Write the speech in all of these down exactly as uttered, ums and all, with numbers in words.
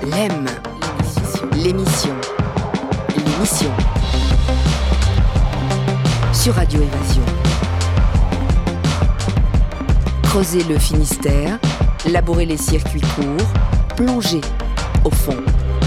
L'aime, l'émission, l'émission, sur Radio Évasion. Creuser le Finistère, labourer les circuits courts, plonger au fond.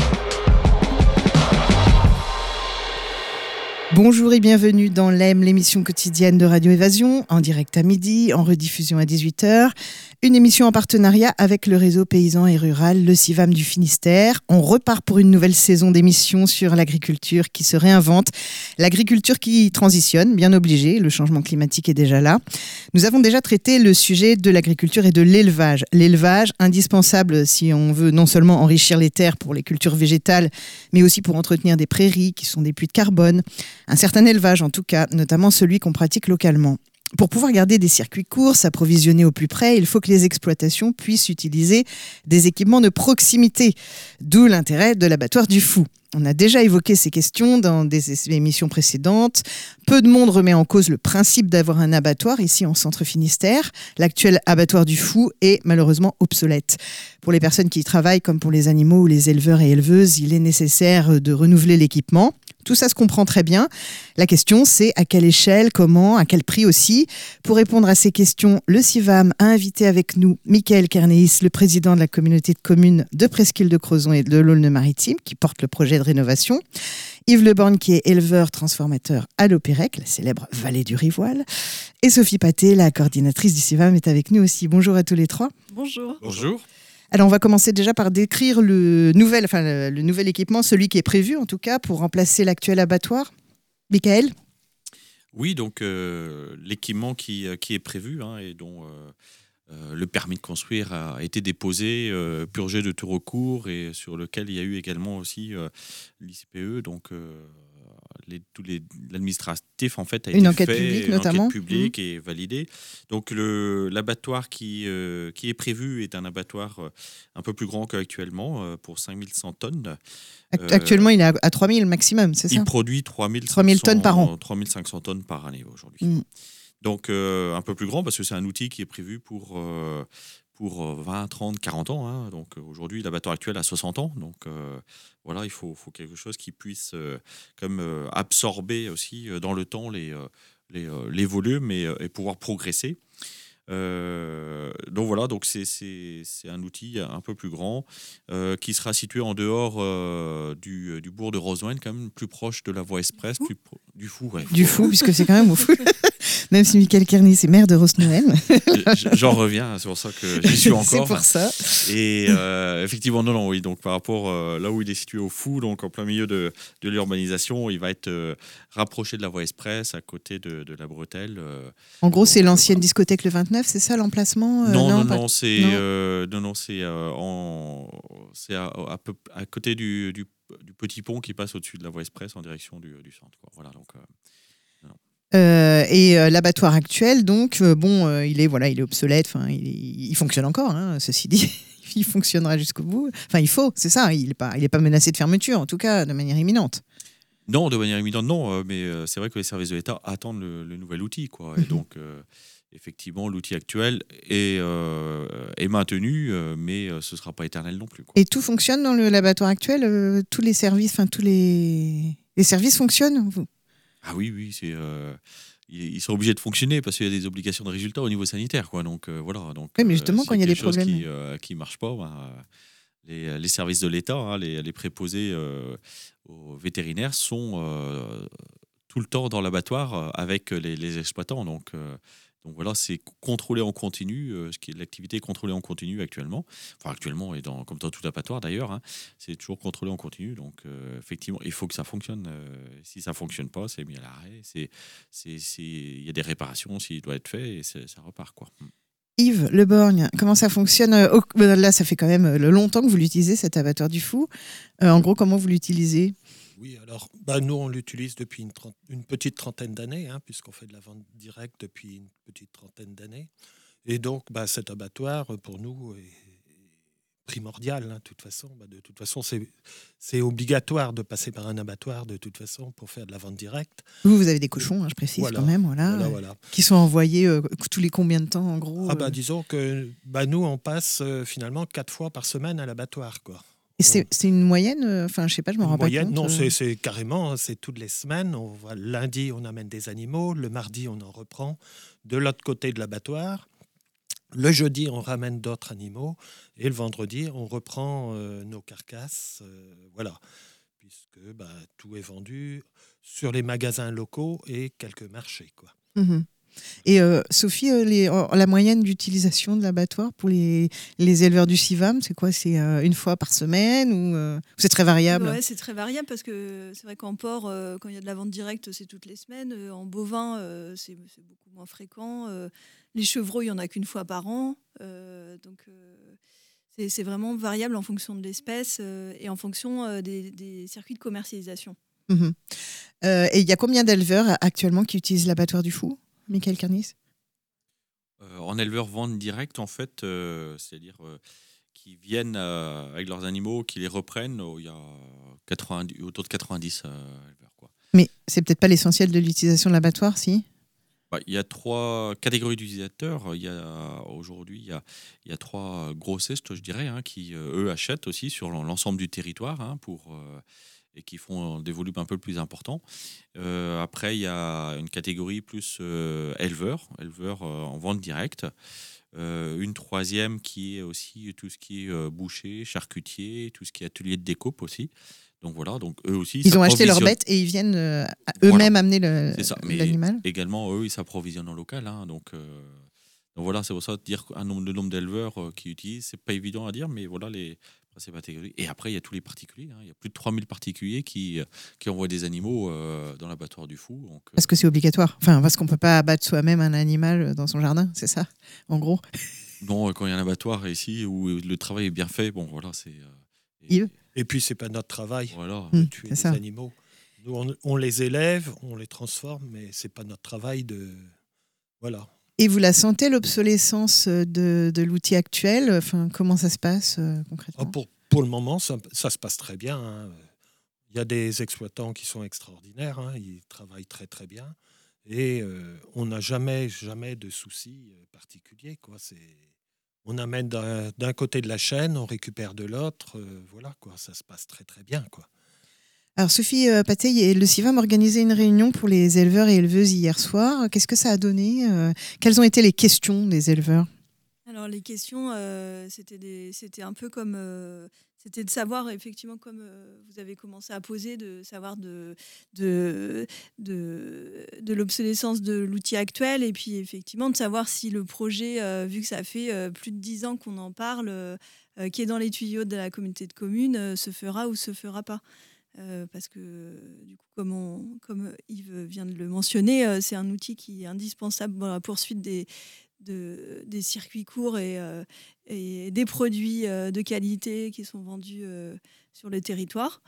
Bonjour et bienvenue dans L'aime, l'émission quotidienne de Radio Évasion, en direct à midi, en rediffusion à dix-huit heures. Une émission en partenariat avec le réseau paysan et rural, le CIVAM du Finistère. On repart pour une nouvelle saison d'émissions sur l'agriculture qui se réinvente. L'agriculture qui transitionne, bien obligé, le changement climatique est déjà là. Nous avons déjà traité le sujet de l'agriculture et de l'élevage. L'élevage, indispensable si on veut non seulement enrichir les terres pour les cultures végétales, mais aussi pour entretenir des prairies qui sont des puits de carbone. Un certain élevage en tout cas, notamment celui qu'on pratique localement. Pour pouvoir garder des circuits courts, s'approvisionner au plus près, il faut que les exploitations puissent utiliser des équipements de proximité. D'où l'intérêt de l'abattoir du Fou. On a déjà évoqué ces questions dans des émissions précédentes. Peu de monde remet en cause le principe d'avoir un abattoir ici en Centre Finistère. L'actuel abattoir du Fou est malheureusement obsolète. Pour les personnes qui y travaillent, comme pour les animaux ou les éleveurs et éleveuses, il est nécessaire de renouveler l'équipement. Tout ça se comprend très bien. La question, c'est à quelle échelle, comment, à quel prix aussi. Pour répondre à ces questions, le CIVAM a invité avec nous Michael Kernéis, le président de la communauté de communes de Presqu'île-de-Crozon et de l'Aulne-Maritime, qui porte le projet de rénovation. Yves Leborgne, qui est éleveur transformateur à l'Opérec, la célèbre vallée du Rivoal. Et Sophie Paté, la coordinatrice du CIVAM, est avec nous aussi. Bonjour à tous les trois. Bonjour. Bonjour. Alors, on va commencer déjà par décrire le nouvel, enfin, le, le nouvel équipement, celui qui est prévu en tout cas pour remplacer l'actuel abattoir. Michael ? Oui, donc euh, l'équipement qui, qui est prévu hein, et dont euh, euh, le permis de construire a été déposé, euh, purgé de tout recours et sur lequel il y a eu également aussi euh, l'I C P E, donc euh, les, tous les, l'administratif en fait a une été enquête fait, publique une notamment. enquête publique Mmh. et validée. Donc le, l'abattoir qui, euh, qui est prévu est un abattoir euh, un peu plus grand qu'actuellement euh, pour cinq mille cent tonnes. Actuellement, euh, il est à trois mille maximum, c'est ça ? Il produit trois mille tonnes par an. trois mille cinq cents tonnes par année aujourd'hui. Mmh. Donc euh, un peu plus grand parce que c'est un outil qui est prévu pour, euh, pour vingt, trente, quarante ans. Hein. Donc euh, aujourd'hui, l'abattoir actuel a soixante ans. Donc euh, voilà, il faut, faut quelque chose qui puisse euh, comme, euh, absorber aussi euh, dans le temps les, euh, les, euh, les volumes et, et pouvoir progresser. Euh, donc voilà, donc c'est, c'est, c'est un outil un peu plus grand euh, qui sera situé en dehors euh, du, du bourg de Rosoine, quand même plus proche de la voie express, plus pro- du Fou. Ouais. Du Fou, puisque c'est quand même au Fou. Même si Michael Kernéis est maire de Rosnoël. J'en reviens, c'est pour ça que j'y suis encore. C'est pour ça. Et euh, effectivement, non, non, oui. Donc par rapport euh, là où il est situé au Fou, donc en plein milieu de, de l'urbanisation, il va être euh, rapproché de la voie express, à côté de, de la bretelle. Euh, en gros, donc, c'est l'ancienne voilà. discothèque Le vingt-neuf, c'est ça l'emplacement euh, Non, non, pas... non, c'est, non. euh, non, non, c'est, euh, en, c'est à, à, peu, à côté du, du, du petit pont qui passe au-dessus de la voie express en direction du, du centre. Quoi. Voilà, donc. Euh, Euh, et euh, l'abattoir actuel, donc, euh, bon, euh, il est voilà, il est obsolète. Enfin, il, il fonctionne encore. Hein, ceci dit, il fonctionnera jusqu'au bout. Enfin, il faut, c'est ça. Il est pas, il est pas menacé de fermeture, en tout cas, de manière imminente. Non, de manière imminente, non. Euh, mais euh, c'est vrai que les services de l'État attendent le, le nouvel outil, quoi. Et Mm-hmm. donc, euh, effectivement, l'outil actuel est, euh, est maintenu, euh, mais euh, ce ne sera pas éternel non plus. Quoi. Et tout fonctionne dans le laboratoire actuel. Euh, tous les services, enfin tous les les services fonctionnent. Vous Ah oui, oui, c'est, euh, ils sont obligés de fonctionner parce qu'il y a des obligations de résultats au niveau sanitaire, quoi. Donc euh, voilà. Donc, oui, mais justement, euh, quand il y a des choses problèmes qui euh, qui marchent pas, ben, euh, les, les services de l'État, hein, les, les préposés euh, aux vétérinaires sont euh, tout le temps dans l'abattoir euh, avec les, les exploitants. Donc euh, Donc voilà, c'est contrôlé en continu, euh, ce qui est l'activité est contrôlée en continu actuellement. Enfin actuellement et dans, comme dans tout abattoir d'ailleurs, hein, c'est toujours contrôlé en continu. Donc euh, effectivement, il faut que ça fonctionne. Euh, si ça fonctionne pas, c'est mis à l'arrêt. C'est, c'est, c'est, il y a des réparations s'il doit être fait et c'est, ça repart quoi. Yves Leborgne, comment ça fonctionne ? Là, ça fait quand même longtemps que vous l'utilisez, cet abattoir du Fou. Euh, en gros, comment vous l'utilisez ? Oui, alors bah, nous, on l'utilise depuis une, trente, une petite trentaine d'années, hein, puisqu'on fait de la vente directe depuis une petite trentaine d'années. Et donc, bah, cet abattoir, pour nous, est primordial. Hein, de toute façon, bah, de toute façon c'est, c'est obligatoire de passer par un abattoir, de toute façon, pour faire de la vente directe. Vous, vous avez des cochons, hein, je précise voilà, quand même, voilà, voilà, euh, voilà. qui sont envoyés euh, tous les combien de temps, en gros ah bah, euh... Disons que bah, nous, on passe euh, finalement quatre fois par semaine à l'abattoir, quoi. Et c'est, c'est une moyenne, enfin, je sais pas, je m'en rends pas compte. Non, c'est, c'est carrément, c'est toutes les semaines. On va, lundi, on amène des animaux. Le mardi, on en reprend. De l'autre côté de l'abattoir, le jeudi, on ramène d'autres animaux. Et le vendredi, on reprend euh, nos carcasses. Euh, voilà. Puisque bah, tout est vendu sur les magasins locaux et quelques marchés, quoi. Mmh. Et euh, Sophie, euh, les, euh, la moyenne d'utilisation de l'abattoir pour les, les éleveurs du CIVAM, c'est quoi? C'est euh, une fois par semaine ou euh, c'est très variable? Ouais, c'est très variable parce que c'est vrai qu'en porc, euh, quand il y a de la vente directe, c'est toutes les semaines. Euh, en bovin, euh, c'est, c'est beaucoup moins fréquent. Euh, les chevreaux, il n'y en a qu'une fois par an. Euh, donc, euh, c'est, c'est vraiment variable en fonction de l'espèce euh, et en fonction euh, des, des circuits de commercialisation. Mmh. Euh, et il y a combien d'éleveurs actuellement qui utilisent l'abattoir du Fou, Michael Carnis? euh, En éleveur vente directe, en fait, euh, c'est-à-dire euh, qui viennent euh, avec leurs animaux, qui les reprennent, oh, il y a quatre-vingt-dix, autour de quatre-vingt-dix euh, éleveurs, quoi. Mais c'est peut-être pas l'essentiel de l'utilisation de l'abattoir, si? Bah, il y a trois catégories d'utilisateurs. Il y a, aujourd'hui, il y a, il y a trois grossistes, je dirais, hein, qui, euh, eux, achètent aussi sur l'ensemble du territoire hein, pour, euh, et qui font des volumes un peu plus importants. Euh, après, il y a une catégorie plus euh, éleveurs, éleveurs euh, en vente directe. Euh, une troisième qui est aussi tout ce qui est euh, boucher, charcutier, tout ce qui est atelier de découpe aussi. Donc voilà, donc eux aussi. Ils ont acheté leurs bêtes et ils viennent euh, eux-mêmes voilà. amener le, c'est ça. Mais l'animal. Également, eux, ils s'approvisionnent en local. Hein, donc, euh, donc voilà, c'est pour ça de dire un nombre de nombre d'éleveurs euh, qui utilisent, c'est pas évident à dire, mais voilà les principales catégories. Et après, il y a tous les particuliers. Hein, il y a plus de trois mille particuliers qui, qui envoient des animaux euh, dans l'abattoir du Fou. Donc, euh... Parce que c'est obligatoire. Enfin, parce qu'on peut pas abattre soi-même un animal dans son jardin, c'est ça, en gros. Non, quand il y a un abattoir ici où le travail est bien fait, bon voilà, c'est. Euh, et... Et puis, c'est pas notre travail voilà. de mmh, tuer des ça. animaux. Nous, on, on les élève, on les transforme, mais c'est pas notre travail de... Voilà. Et vous la sentez, l'obsolescence de, de l'outil actuel? Enfin, comment ça se passe euh, concrètement? pour, pour le moment, ça, ça se passe très bien. Hein. Il y a des exploitants qui sont extraordinaires. Hein. Ils travaillent très, très bien. Et euh, on n'a jamais, jamais de soucis particuliers, quoi. C'est... On amène d'un, d'un côté de la chaîne, on récupère de l'autre. Euh, voilà, quoi. Ça se passe très, très bien, quoi. Alors, Sophie euh, Pateille et le CIVAM ont organisé une réunion pour les éleveurs et éleveuses hier soir. Qu'est-ce que ça a donné? euh, Quelles ont été les questions des éleveurs? Alors, les questions, euh, c'était, des, c'était un peu comme... Euh, c'était de savoir, effectivement, comme euh, vous avez commencé à poser, de savoir de, de, de, de l'obsolescence de l'outil actuel et puis, effectivement, de savoir si le projet, euh, vu que ça fait euh, plus de dix ans qu'on en parle, euh, qui est dans les tuyaux de la communauté de communes, euh, se fera ou se fera pas. Euh, parce que, du coup, comme, on, comme Yves vient de le mentionner, euh, c'est un outil qui est indispensable dans la poursuite des, de, des circuits courts et, euh, et des produits euh, de qualité qui sont vendus euh, sur le territoire.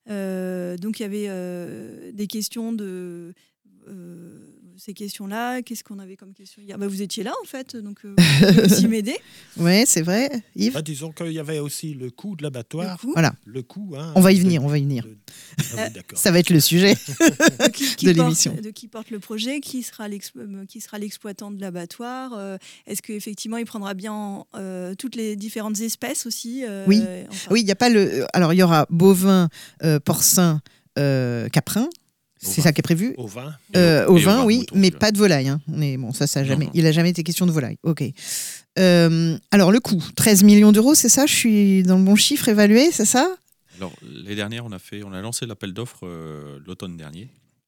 Euh, donc, il y avait euh, des questions de... Euh, ces questions-là, qu'est-ce qu'on avait comme question hier? Bah, vous étiez là, en fait, donc euh, vous pouvez aussi m'aider. Oui, c'est vrai. Yves bah, disons qu'il y avait aussi le coût de l'abattoir. Le coût. Voilà. Le coût, hein, on va y venir, on va y venir. De... Ah, oui, d'accord. Ça va être le sujet de, qui, qui de porte, l'émission. De qui porte le projet, qui sera, qui sera l'exploitant de l'abattoir, euh, est-ce qu'effectivement il prendra bien euh, toutes les différentes espèces aussi euh, Oui, enfin. oui, il y a pas le. Alors il y aura bovin, euh, porcin, euh, caprin. C'est ça qui est prévu. Au vin. Euh, au, au vin, au oui, mouton, mais pas de volaille. Hein. Mais bon, ça, ça a jamais. Non, non. Il n'a jamais été question de volaille. Ok. Euh, alors le coût, treize millions d'euros, c'est ça? Je suis dans le bon chiffre évalué, c'est ça? Alors les dernières, on a fait, on a lancé l'appel d'offres euh, l'automne dernier.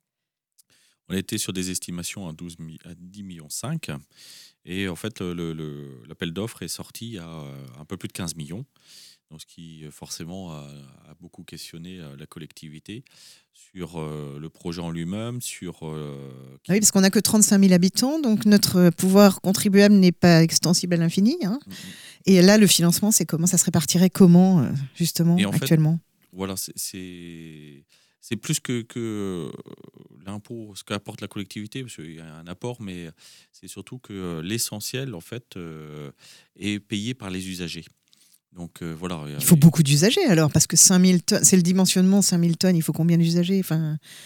On a été sur des estimations à, douze, à dix virgule cinq millions. Et en fait, le, le, l'appel d'offres est sorti à un peu plus de quinze millions. Donc, ce qui forcément a, a beaucoup questionné la collectivité sur euh, le projet en lui-même, sur... Euh, ah oui, parce qu'on n'a que trente-cinq mille habitants, donc notre pouvoir contribuable n'est pas extensible à l'infini. Hein. Mm-hmm. Et là, le financement, c'est comment ça se répartirait comment, justement, et en actuellement fait, voilà, c'est, c'est, c'est plus que, que l'impôt, ce qu'apporte la collectivité, parce qu'il y a un apport, mais c'est surtout que l'essentiel, en fait, euh, est payé par les usagers. Donc, euh, voilà, il faut beaucoup d'usagers alors, parce que cinq mille tonnes, c'est le dimensionnement, cinq mille tonnes, il faut combien d'usagers? Enfin,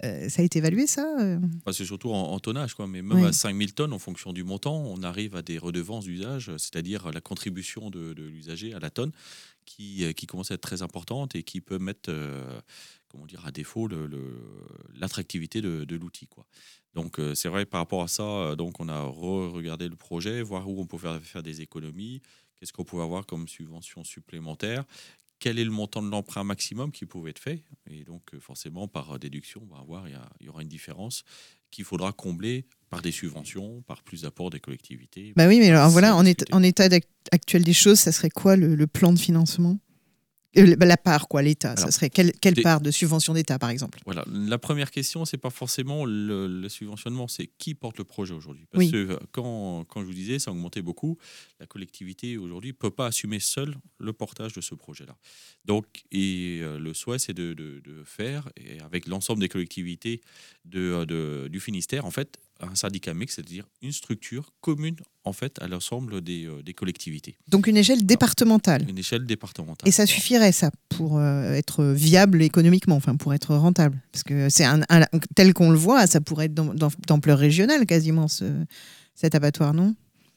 Euh, ça a été évalué, ça euh Enfin, c'est surtout en, en tonnage, quoi. Mais même Oui. à cinq mille tonnes, en fonction du montant, on arrive à des redevances d'usage, c'est-à-dire la contribution de, de l'usager à la tonne, qui, qui commence à être très importante et qui peut mettre euh, comment dire, à défaut le, le, l'attractivité de, de l'outil, quoi. Donc euh, c'est vrai, par rapport à ça, euh, donc on a re-regardé le projet, voir où on peut faire, faire des économies, qu'est-ce qu'on pouvait avoir comme subvention supplémentaire, quel est le montant de l'emprunt maximum qui pouvait être fait. Et donc, forcément, par déduction, on va voir, il y, a, il y aura une différence qu'il faudra combler par des subventions, par plus d'apports des collectivités. Bah oui, mais alors C'est voilà, en, discuté. état, en état actuel des choses, ça serait quoi le, le plan de financement ? Euh, La part, quoi, l'État. Alors, Ça serait quelle, quelle des- part de subvention d'État, par exemple ? Voilà. La première question, c'est pas forcément le, le subventionnement, c'est qui porte le projet aujourd'hui. Parce Oui. que quand, quand je vous disais, ça a augmenté beaucoup. La collectivité aujourd'hui ne peut pas assumer seule le portage de ce projet-là. Donc, et euh, le souhait, c'est de, de, de faire, et avec l'ensemble des collectivités de, de, du Finistère, en fait, un syndicat mixte, c'est-à-dire une structure commune en fait à l'ensemble des, euh, des collectivités. Donc une échelle départementale. Une échelle départementale. Et ça suffirait, ça, pour euh, être viable économiquement, enfin pour être rentable. Parce que c'est un, un- tel qu'on le voit, ça pourrait être d'am- d'am- d'ampleur régionale quasiment, ce, cet abattoir, non ?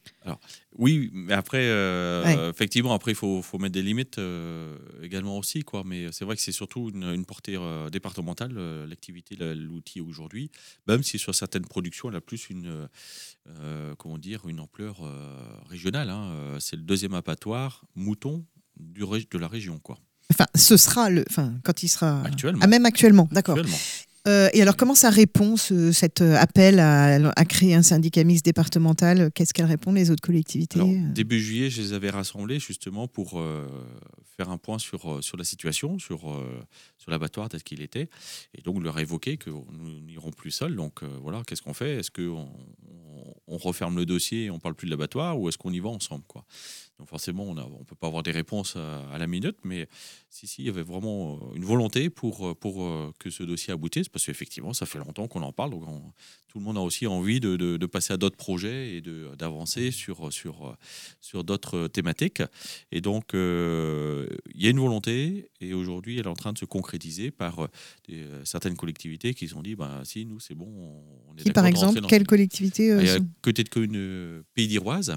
Oui, mais après, euh, Ouais. effectivement, après, il faut, faut mettre des limites euh, également aussi, quoi. Mais c'est vrai que c'est surtout une, une portée euh, départementale, euh, l'activité, la- l'outil aujourd'hui, même si sur certaines productions, elle a plus une, euh, comment dire, une ampleur euh, régionale, hein. Euh, C'est le deuxième abattoir mouton du, ré- de la région, quoi. Enfin, ce sera le. Enfin, quand il sera. Actuellement. Ah, même actuellement, d'accord. Actuellement. Euh, et alors, comment ça répond, ce, cet euh, appel à, à créer un syndicat mixte départemental ? Qu'est-ce qu'elles répondent, les autres collectivités ? Alors, début juillet, je les avais rassemblés justement pour euh, faire un point sur, euh, sur la situation, sur, euh, sur l'abattoir tel qu'il était, et donc leur évoquer que nous n'irons plus seuls. Donc euh, voilà, qu'est-ce qu'on fait ? Est-ce qu'on on, on referme le dossier et on parle plus de l'abattoir, ou est-ce qu'on y va ensemble, quoi ? Donc forcément, on ne peut pas avoir des réponses à, à la minute, mais si, si, il y avait vraiment une volonté pour, pour euh, que ce dossier aboutisse, parce qu'effectivement, ça fait longtemps qu'on en parle, donc on- tout le monde a aussi envie de, de, de passer à d'autres projets et de, d'avancer sur, sur, sur d'autres thématiques. Et donc, euh, il y a une volonté, et aujourd'hui, elle est en train de se concrétiser par des, certaines collectivités qui se sont dit, bah, si, nous, c'est bon, on est Qui, par d'accord de exemple, rentrer dans- quelle collectivité euh, Il y a sont- côté de commune euh, Pays d'Iroise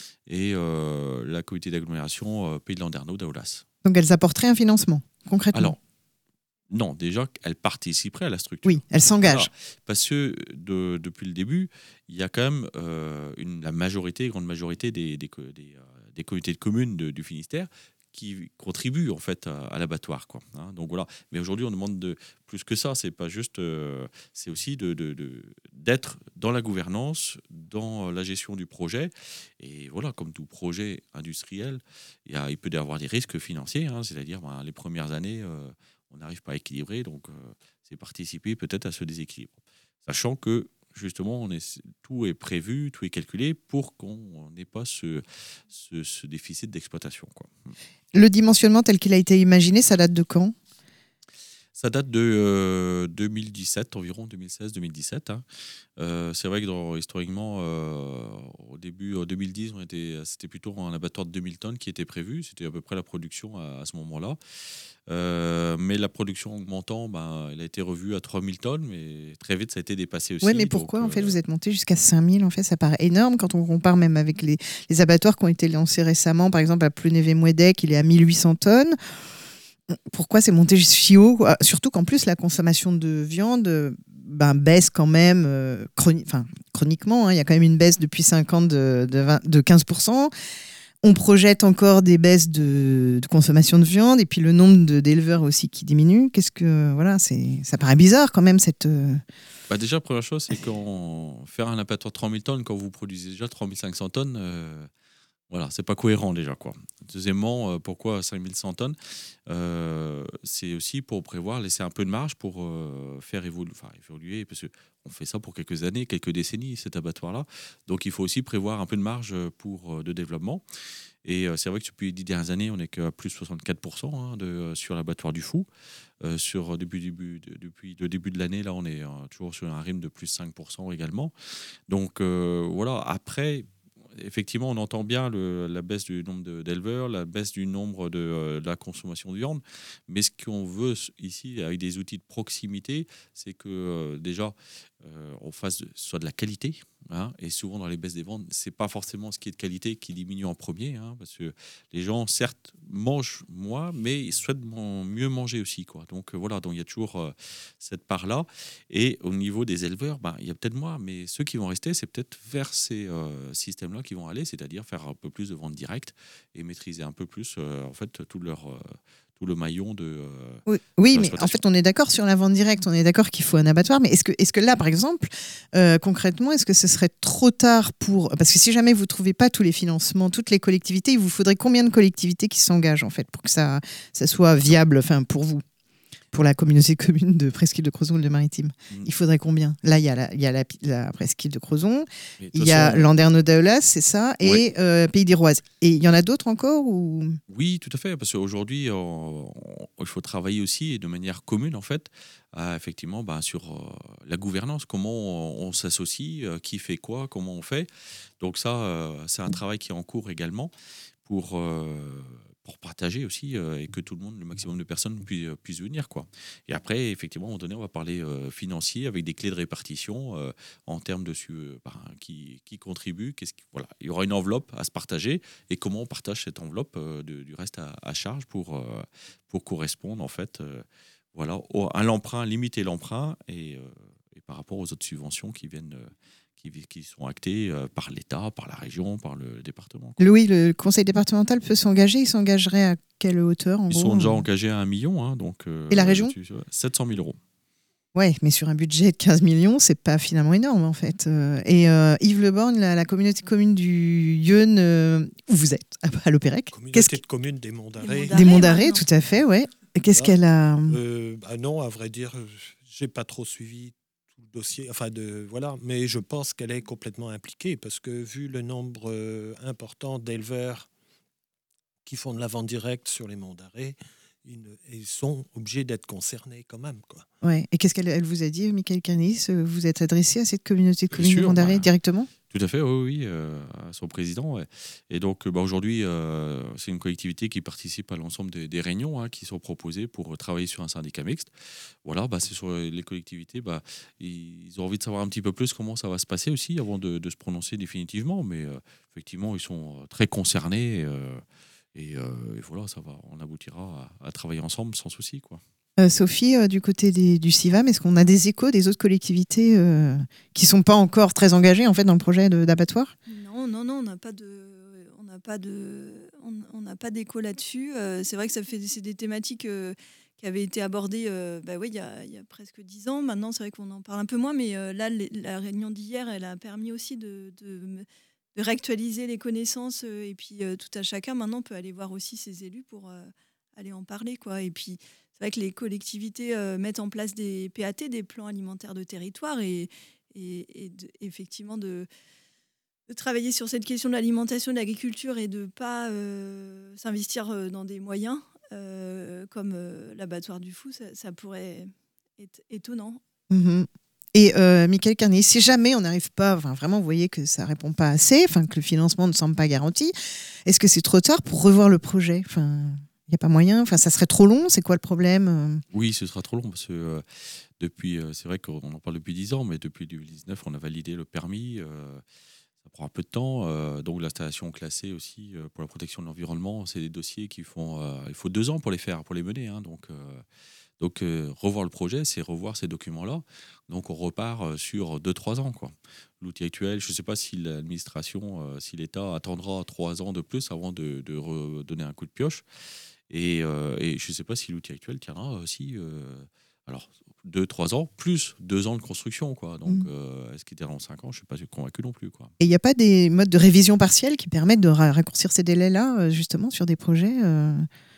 et euh, la communauté d'agglomération euh, Pays de Landerneau d'Aoulas. Donc, elles apporteraient un financement, concrètement. Alors, non, déjà, elles participeraient à la structure. Oui, elles s'engagent. Alors, parce que de- depuis le début, il y a quand même euh, une, la majorité, grande majorité des, des, co- des, euh, des communautés de communes de- du Finistère qui contribuent en fait à, à l'abattoir, quoi, hein. Donc voilà. Mais aujourd'hui, on demande de plus que ça. C'est pas juste, euh, c'est aussi de, de, de- d'être dans la gouvernance, dans la gestion du projet. Et voilà, comme tout projet industriel, il, y a, il peut y avoir des risques financiers, hein, c'est-à-dire ben, les premières années, euh, on n'arrive pas à équilibrer, donc euh, c'est participer peut-être à ce déséquilibre. Sachant que justement, on est, tout est prévu, tout est calculé pour qu'on n'ait pas ce, ce, ce déficit d'exploitation, quoi. Le dimensionnement tel qu'il a été imaginé, ça date de quand ? Ça date de euh, deux mille dix-sept, environ deux mille seize deux mille dix-sept, hein. Euh, c'est vrai que dans, historiquement, euh, au début en deux mille dix, on était, c'était plutôt un abattoir de deux mille tonnes qui était prévu. C'était à peu près la production à, à ce moment-là. Euh, mais la production augmentant, ben, elle a été revue à trois mille tonnes, mais très vite, ça a été dépassé aussi. Oui, mais pourquoi, donc, en fait, euh, vous êtes monté jusqu'à cinq mille ? En fait, ça paraît énorme quand on compare même avec les, les abattoirs qui ont été lancés récemment. Par exemple, à Plounévé-Mouédec, il est à mille huit cents tonnes. Pourquoi c'est monté si haut, quoi ? Surtout qu'en plus, la consommation de viande ben, baisse quand même euh, chroni- enfin, chroniquement. Hein, il y a quand même une baisse depuis cinq ans de, de, vingt de quinze pour cent. On projette encore des baisses de, de consommation de viande et puis le nombre de, d'éleveurs aussi qui diminue. Qu'est-ce que voilà, c'est, ça paraît bizarre quand même cette. Euh... Bah déjà, la première chose, c'est quand faire un abattoir de trois mille tonnes quand vous produisez déjà trois mille cinq cents tonnes, euh, voilà, c'est pas cohérent déjà, quoi. Deuxièmement, euh, pourquoi cinq mille cent tonnes euh, c'est aussi pour prévoir, laisser un peu de marge pour euh, faire évolu- enfin, évoluer, parce qu'on fait ça pour quelques années, quelques décennies, cet abattoir-là. Donc il faut aussi prévoir un peu de marge pour, euh, de développement. Et euh, c'est vrai que depuis les dix dernières années, on n'est qu'à plus de soixante-quatre pour cent hein, de, euh, sur l'abattoir du Fou. Euh, sur, depuis, début, de, depuis le début de l'année, là, on est euh, toujours sur un rythme de plus de cinq pour cent également. Donc euh, voilà, après, effectivement, on entend bien le, la baisse du nombre de, d'éleveurs, la baisse du nombre de, euh, de la consommation de viande. Mais ce qu'on veut ici, avec des outils de proximité, c'est que euh, déjà, euh, on fasse de, soit de la qualité. Hein, et souvent, dans les baisses des ventes, ce n'est pas forcément ce qui est de qualité qui diminue en premier. Hein, parce que les gens, certes, mangent moins, mais ils souhaitent mieux manger aussi. Quoi. Donc, euh, voilà, donc il y a toujours euh, cette part-là. Et au niveau des éleveurs, ben, il y a peut-être moins, mais ceux qui vont rester, c'est peut-être vers ces euh, systèmes-là qui vont aller, c'est-à-dire faire un peu plus de vente directe et maîtriser un peu plus euh, en fait, tout, leur, euh, tout le maillon de... Euh, oui, oui mais en fait, on est d'accord sur la vente directe, on est d'accord qu'il faut un abattoir, mais est-ce que, est-ce que là, par exemple, euh, concrètement, est-ce que ce serait trop tard pour... Parce que si jamais vous ne trouvez pas tous les financements, toutes les collectivités, il vous faudrait combien de collectivités qui s'engagent, en fait, pour que ça, ça soit viable, enfin, pour vous ? Pour la communauté de communes de Presqu'île de Crozon et de Maritime. Mmh. Il faudrait combien ? Là, il y a la, il y a la, la Presqu'île de Crozon, il y a façon, Landerneau-Daoulas, c'est ça, et ouais. euh, Pays d'Iroise. Et il y en a d'autres encore ou... Oui, tout à fait, parce qu'aujourd'hui, on, on, il faut travailler aussi, et de manière commune, en fait, à, effectivement, bah, sur euh, la gouvernance, comment on, on s'associe, euh, qui fait quoi, comment on fait. Donc ça, euh, c'est un travail qui est en cours également pour... Euh, pour partager aussi euh, et que tout le monde, le maximum de personnes puissent, euh, puissent venir. Quoi. Et après, effectivement, à un moment donné, on va parler euh, financier avec des clés de répartition euh, en termes de euh, bah, qui, qui contribue. Qu'est-ce qui, voilà. Il y aura une enveloppe à se partager et comment on partage cette enveloppe euh, de, du reste à, à charge pour, euh, pour correspondre en fait, euh, voilà, au, à l'emprunt, limiter l'emprunt et, euh, et par rapport aux autres subventions qui viennent... Euh, Qui, qui sont actés euh, par l'État, par la région, par le département. Le, oui, le conseil départemental peut s'engager. Il s'engagerait à quelle hauteur en Ils gros, sont déjà euh... engagés à un million. Hein, donc, euh, et la région sept cent mille euros. Ouais, mais sur un budget de quinze millions, c'est pas finalement énorme en fait. Euh, et euh, Yves Le Borgne, la, la communauté de communes du Yonne, euh, où vous êtes, à l'Opérec. Communauté Qu'est-ce de communes des Monts d'Arrée. Des Monts d'Arrée, tout à fait, ouais. Et qu'est-ce ah. qu'elle a euh, bah Non, à vrai dire, j'ai pas trop suivi dossier, enfin de voilà, mais je pense qu'elle est complètement impliquée parce que vu le nombre euh, important d'éleveurs qui font de la vente directe sur les Monts d'Arrée, ils, ils sont obligés d'être concernés quand même, quoi. Ouais. Et qu'est-ce qu'elle elle vous a dit, Michael Canis ? Vous êtes adressé à cette communauté de communes des Monts d'Arrée bah, directement ? Tout à fait, oui, oui euh, à son président. Ouais. Et donc, bah, aujourd'hui, euh, c'est une collectivité qui participe à l'ensemble des, des réunions hein, qui sont proposées pour travailler sur un syndicat mixte. Voilà, bah, c'est sur les collectivités. Bah, ils ont envie de savoir un petit peu plus comment ça va se passer aussi avant de, de se prononcer définitivement. Mais euh, effectivement, ils sont très concernés. Euh, et, euh, et voilà, ça va, on aboutira à, à travailler ensemble sans souci, quoi. Euh, Sophie, euh, du côté des, du CIVAM, est-ce qu'on a des échos des autres collectivités euh, qui ne sont pas encore très engagées en fait, dans le projet de, d'abattoir ? Non, non, non, on n'a pas de, on n'a pas de, on, on n'a pas d'écho là-dessus. Euh, c'est vrai que ça fait, c'est des thématiques euh, qui avaient été abordées, euh, bah oui, il y a, y a presque dix ans. Maintenant, c'est vrai qu'on en parle un peu moins, mais euh, là, les, la réunion d'hier, elle a permis aussi de, de, de réactualiser les connaissances euh, et puis euh, tout à chacun maintenant peut aller voir aussi ses élus pour euh, aller en parler, quoi. Et puis c'est vrai que les collectivités euh, mettent en place des P A T, des plans alimentaires de territoire, et, et, et de, effectivement de, de travailler sur cette question de l'alimentation, de l'agriculture et de ne pas euh, s'investir dans des moyens euh, comme euh, l'abattoir du Fou, ça, ça pourrait être étonnant. Mmh. Et euh, Michael Carnier, si jamais on n'arrive pas, enfin, vraiment vous voyez que ça ne répond pas assez, que le financement ne semble pas garanti, est-ce que c'est trop tard pour revoir le projet ? Enfin, il n'y a pas moyen, enfin, ça serait trop long, c'est quoi le problème ? Oui, ce sera trop long parce que euh, depuis, euh, c'est vrai qu'on en parle depuis dix ans, mais depuis deux mille dix-neuf, on a validé le permis. Euh, ça prend un peu de temps. Euh, donc l'installation classée aussi euh, pour la protection de l'environnement, c'est des dossiers qui font, euh, il faut deux ans pour les faire, pour les mener. Hein, donc euh, donc euh, revoir le projet, c'est revoir ces documents-là. Donc on repart sur deux trois ans, quoi. L'outil actuel, je ne sais pas si l'administration, euh, si l'État attendra trois ans de plus avant de, de redonner un coup de pioche. Et, euh, et je ne sais pas si l'outil actuel tiendra aussi, euh, alors deux trois ans, plus deux ans de construction, quoi. Donc, mmh. euh, est-ce qu'il tiendra en cinq ans ? Je ne suis pas convaincu non plus, quoi. Et il n'y a pas des modes de révision partielle qui permettent de ra- raccourcir ces délais-là, justement, sur des projets euh...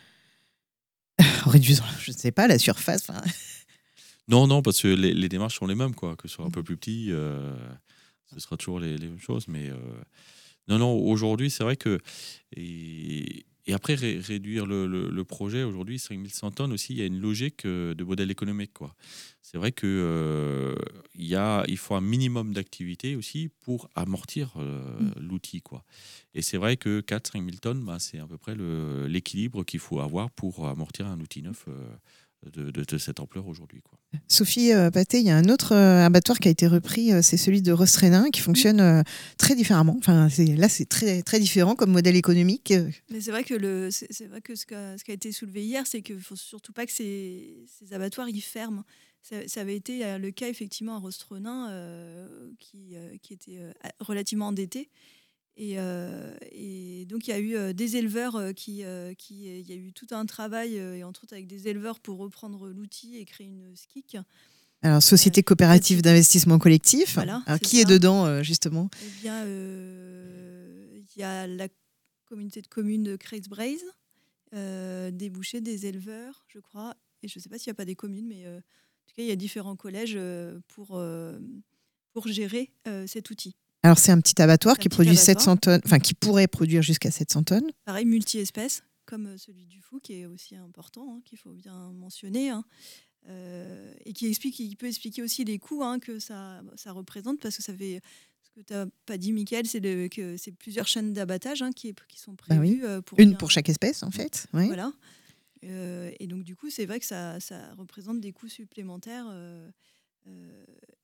en réduisant, je ne sais pas, la surface enfin... Non, non, parce que les, les démarches sont les mêmes, quoi. Que ce soit un peu plus petit, euh, ce sera toujours les, les mêmes choses. Mais euh, non, non, aujourd'hui, c'est vrai que... Et, et après, ré- réduire le, le, le projet, aujourd'hui, cinq mille cent tonnes aussi, il y a une logique euh, de modèle économique, quoi. C'est vrai qu'il euh, y a, il faut un minimum d'activité aussi pour amortir euh, Mm. l'outil, quoi. Et c'est vrai que quatre à cinq mille tonnes, bah, c'est à peu près le, l'équilibre qu'il faut avoir pour amortir un outil neuf euh, de, de, de cette ampleur aujourd'hui, quoi. Sophie euh, Pathé, il y a un autre euh, abattoir qui a été repris, euh, c'est celui de Rostrénin, qui fonctionne euh, très différemment. Enfin, c'est, là, c'est très, très différent comme modèle économique. Mais c'est vrai que, le, c'est, c'est vrai que ce, qui a, ce qui a été soulevé hier, c'est qu'il ne faut surtout pas que ces, ces abattoirs ils ferment. Ça, ça avait été euh, le cas effectivement à Rostrenin, euh, qui, euh, qui était euh, relativement endetté. Et, euh, et donc il y a eu euh, des éleveurs euh, qui, euh, qui, il y a eu tout un travail, euh, et entre autres avec des éleveurs pour reprendre l'outil et créer une S C I C. Alors, Société coopérative d'investissement collectif. Voilà, Alors, c'est qui ça. est dedans, euh, justement? Eh bien, euh, il y a la communauté de communes de Creitsbreizh, euh, des bouchers, des éleveurs, je crois. Et je ne sais pas s'il n'y a pas des communes, mais euh, en tout cas, il y a différents collèges euh, pour, euh, pour gérer euh, cet outil. Alors, c'est un petit abattoir C'est un qui petit produit abattoir. sept cents tonnes, enfin, qui pourrait produire jusqu'à sept cents tonnes. Pareil, multi-espèces, comme celui du Fou, qui est aussi important, hein, qu'il faut bien mentionner. Hein. Euh, et qui, explique, qui peut expliquer aussi les coûts hein, que ça, ça représente, parce que ça fait... Ce que tu n'as pas dit, Mickaël, c'est le, que c'est plusieurs chaînes d'abattage hein, qui, qui sont prévues. Bah oui. euh, pour Une bien- pour chaque espèce, en fait. Ouais. Voilà. Euh, et donc, du coup, c'est vrai que ça, ça représente des coûts supplémentaires. Euh, euh,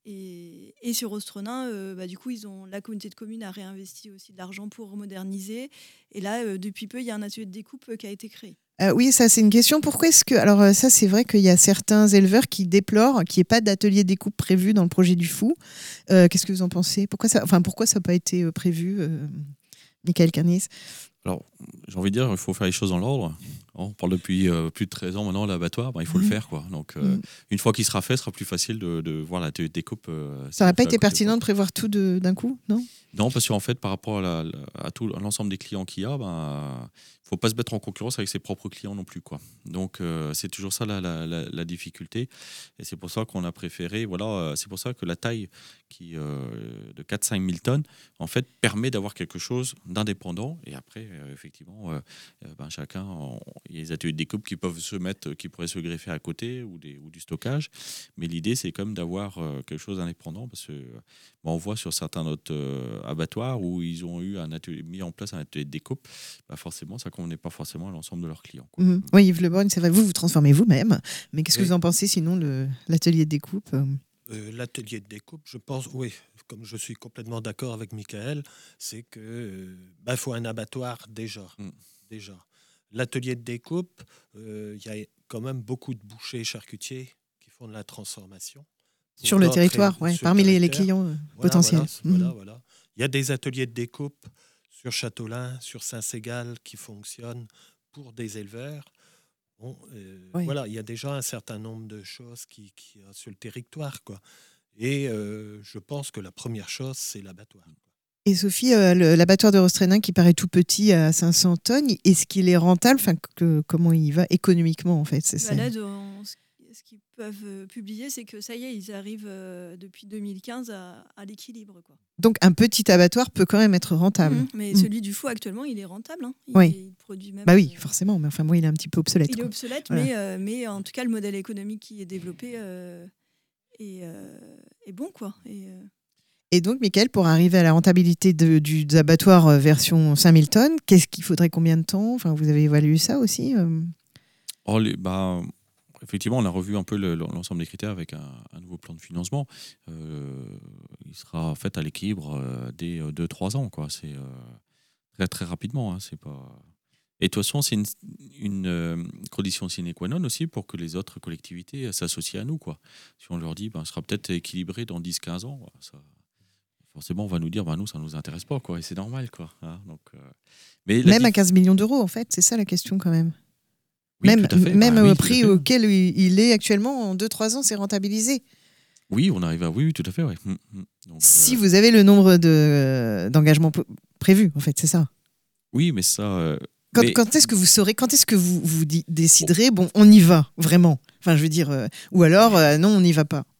et, et sur Rostrenin, euh, bah, du coup, ils ont, la communauté de communes a réinvesti aussi de l'argent pour moderniser. Et là, euh, depuis peu, il y a un atelier de découpe euh, qui a été créé. Euh, oui, ça c'est une question. Pourquoi est-ce que... Alors euh, ça c'est vrai qu'il y a certains éleveurs qui déplorent qu'il n'y ait pas d'atelier découpe prévu dans le projet du Fou. Euh, qu'est-ce que vous en pensez? Pourquoi ça enfin, pourquoi ça n'a pas été euh, prévu, euh, Mickaël Carnis? Alors, j'ai envie de dire, il faut faire les choses dans l'ordre. On parle depuis euh, plus de treize ans maintenant, l'abattoir, ben, il faut Mhm. le faire, quoi. Donc, euh, Mhm. une fois qu'il sera fait, ce sera plus facile de, de voir la t- découpe. Euh, Ça n'aurait pas fait à été côté, pertinent quoi. de prévoir tout de- d'un coup, non? Non, parce qu'en fait, par rapport à, la- la- à tout à l'ensemble des clients qu'il y a, ben, faut pas se mettre en concurrence avec ses propres clients non plus, quoi. Donc, euh, c'est toujours ça la, la, la, la difficulté. Et c'est pour ça qu'on a préféré, voilà, euh, c'est pour ça que la taille qui, euh, de quatre à cinq mille tonnes, en fait, permet d'avoir quelque chose d'indépendant. Et après, euh, effectivement, euh, euh, ben, chacun, en- il y a des ateliers de découpe qui peuvent se mettre, qui pourraient se greffer à côté ou, des, ou du stockage. Mais l'idée, c'est quand même d'avoir euh, quelque chose d'indépendant parce que ben, on voit sur certains autres euh, abattoirs où ils ont eu un atelier, mis en place un atelier de découpe, ben forcément, ça ne convenait pas forcément à l'ensemble de leurs clients, quoi. Mhm. Oui, Yves Le Borgne, c'est vrai, vous vous transformez vous-même. Mais qu'est-ce que Oui. vous en pensez sinon de l'atelier de découpe? euh Euh, L'atelier de découpe, je pense, oui, comme je suis complètement d'accord avec Mickaël, c'est que euh, bah, faut un abattoir déjà. Mm. déjà. L'atelier de découpe, il y a quand même beaucoup de bouchers charcutiers qui font de la transformation. Pour Sur le d'autres territoire, et- ouais, sur le parmi les, les territoire. clients euh, Voilà, potentiels. Voilà, voilà, Mhm. voilà. Il y a des ateliers de découpe sur Châteaulin, sur Saint-Ségal qui fonctionnent pour des éleveurs. Bon, euh, Oui. Voilà, il y a déjà un certain nombre de choses qui, qui euh, sur le territoire, quoi. Et euh, je pense que la première chose, c'est l'abattoir. Et Sophie, euh, le- l'abattoir de Rostrénin qui paraît tout petit à cinq cents tonnes, est-ce qu'il est rentable? Enfin, que, comment il va économiquement en fait? C'est ça. Bah là, dans ce ce qu'ils peuvent euh, publier, c'est que ça y est, ils arrivent euh, depuis deux mille quinze à, à l'équilibre. Quoi. Donc un petit abattoir peut quand même être rentable. Mhm. Mais Mhm. celui du Fou, actuellement, il est rentable. Hein. Il, Oui. il produit même. Bah oui, euh, forcément, mais enfin moi il est un petit peu obsolète. Il est quoi. obsolète, Voilà. mais, euh, mais en tout cas, le modèle économique qui est développé euh, est, euh, est bon. Quoi. Et, euh, Et donc, Mickaël, pour arriver à la rentabilité de, du des abattoirs euh, version cinq mille tonnes, qu'est-ce qu'il faudrait combien de temps? Enfin, vous avez évalué ça aussi euh Oh, les, bah, effectivement, on a revu un peu le- l'ensemble des critères avec un, un nouveau plan de financement. Euh, il sera fait à l'équilibre euh, dès deux à trois ans, quoi. C'est euh, très, très rapidement. Hein, c'est pas... Et de toute façon, c'est une, une euh, condition sine qua non aussi pour que les autres collectivités euh, s'associent à nous, quoi. Si on leur dit ben, ce sera peut-être équilibré dans dix à quinze ans, ça, forcément, on va nous dire ben, nous, ça ne nous intéresse pas, quoi. Et c'est normal, quoi. Hein, donc, euh, mais la Même à diff- quinze millions d'euros, en fait, c'est ça la question quand même. Oui, même tout à fait. même Bah oui, au tout à prix fait. auquel il il est actuellement, en deux à trois ans, c'est rentabilisé. Oui, on arrive à. Oui, oui, tout à fait. Ouais. Hum, hum. Donc, Si euh, vous avez le nombre de, d'engagements p- prévus, en fait, c'est ça. Oui, mais ça. euh, Quand, mais- quand est-ce que vous saurez, quand est-ce que vous, vous di- déciderez, bon, on y va, vraiment? Enfin, je veux dire, euh, ou alors, euh, non, on n'y va pas.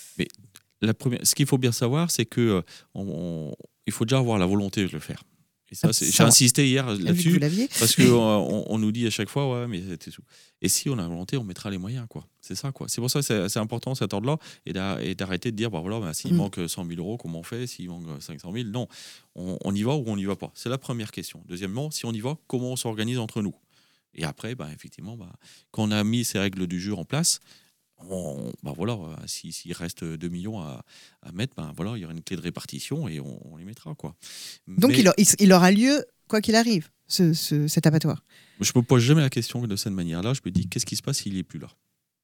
La première, ce qu'il faut bien savoir, c'est que euh, on- on- il faut déjà avoir la volonté de le faire. Et Et ça, c'est, j'ai insisté hier là-dessus parce qu'on on, on nous dit à chaque fois, ouais, mais c'était sous. Et si on a la volonté, on mettra les moyens, quoi. C'est ça, quoi. C'est pour ça que c'est, c'est important cet ordre-là et, d'a, et d'arrêter de dire, bah voilà, bah, s'il mmh. manque cent mille euros, comment on fait? S'il manque cinq cent mille, non. On, on y va ou on n'y va pas. C'est la première question. Deuxièmement, si on y va, comment on s'organise entre nous? Et après, bah, effectivement, bah, quand on a mis ces règles du jeu en place, on, bah voilà, s'il si, si reste deux millions à, à mettre, bah voilà, il y aura une clé de répartition et on, on les mettra, quoi. Donc Mais, il, il aura lieu quoi qu'il arrive, ce, ce, cet abattoir. Je ne me pose jamais la question de cette manière-là. Je me dis, qu'est-ce qui se passe s'il n'est plus là?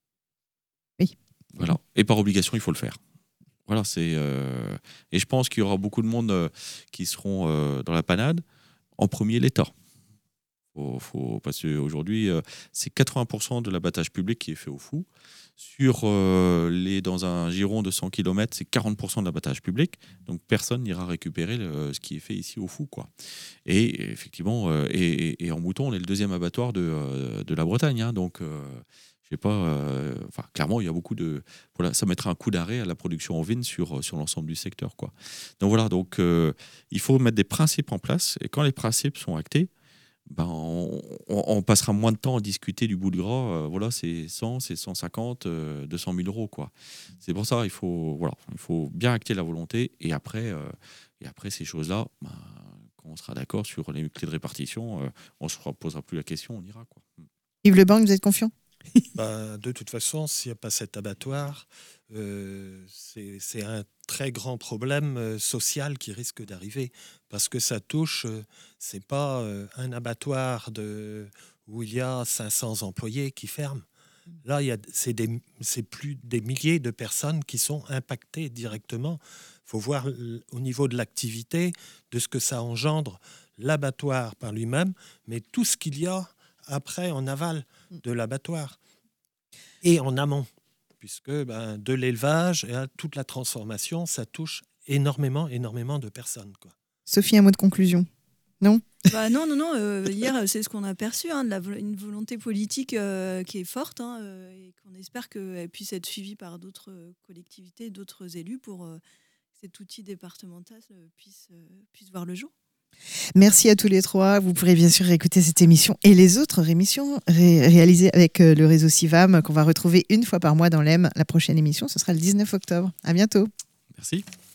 Oui. Voilà. Et par obligation, il faut le faire. Voilà, c'est, euh... Et je pense qu'il y aura beaucoup de monde euh, qui seront euh, dans la panade. En premier, l'État. Faut, faut, parce qu'aujourd'hui, euh, c'est quatre-vingts pour cent de l'abattage public qui est fait au fou. Sur euh, les, dans un giron de cent kilomètres, c'est quarante pour cent de l'abattage public. Donc personne n'ira récupérer le, ce qui est fait ici au fou, quoi. Et effectivement, euh, et, et, et en mouton, on est le deuxième abattoir de, euh, de la Bretagne. Hein, donc, euh, je sais pas. Euh, enfin, clairement, il y a beaucoup de. Voilà, ça mettra un coup d'arrêt à la production ovine sur sur l'ensemble du secteur, quoi. Donc voilà. Donc, euh, il faut mettre des principes en place. Et quand les principes sont actés, ben, on, on, on passera moins de temps à discuter du bout de gras. Euh, voilà, c'est cent, c'est cent cinquante, euh, deux cent mille euros, quoi. C'est pour ça il faut, voilà, il faut bien acter la volonté. Et après, euh, et après ces choses-là, ben, quand on sera d'accord sur les clés de répartition, euh, on ne se posera plus la question, on ira, quoi. Yves Lebanc, vous êtes confiant? Ben, de toute façon, s'il n'y a pas cet abattoir, euh, c'est, c'est un très grand problème euh, social qui risque d'arriver, parce que ça touche, euh, c'est pas euh, un abattoir de, où il y a cinq cents employés qui ferment. Là, il y a, c'est, des, c'est plus des milliers de personnes qui sont impactées directement. Il faut voir l- au niveau de l'activité, de ce que ça engendre, l'abattoir par lui-même, mais tout ce qu'il y a après en aval de l'abattoir et en amont, puisque ben, de l'élevage à toute la transformation, ça touche énormément, énormément de personnes, quoi. Sophie, un mot de conclusion? Non bah non, non, non. Euh, hier, c'est ce qu'on a perçu, hein, de la, une volonté politique euh, qui est forte, hein, euh, et qu'on espère qu'elle puisse être suivie par d'autres collectivités, d'autres élus pour euh, que cet outil départemental euh, puisse, euh, puisse voir le jour. Merci à tous les trois. Vous pourrez bien sûr réécouter cette émission et les autres émissions ré- réalisées avec le réseau Civam qu'on va retrouver une fois par mois dans l'E M. La prochaine émission, ce sera le dix-neuf octobre. À bientôt. Merci.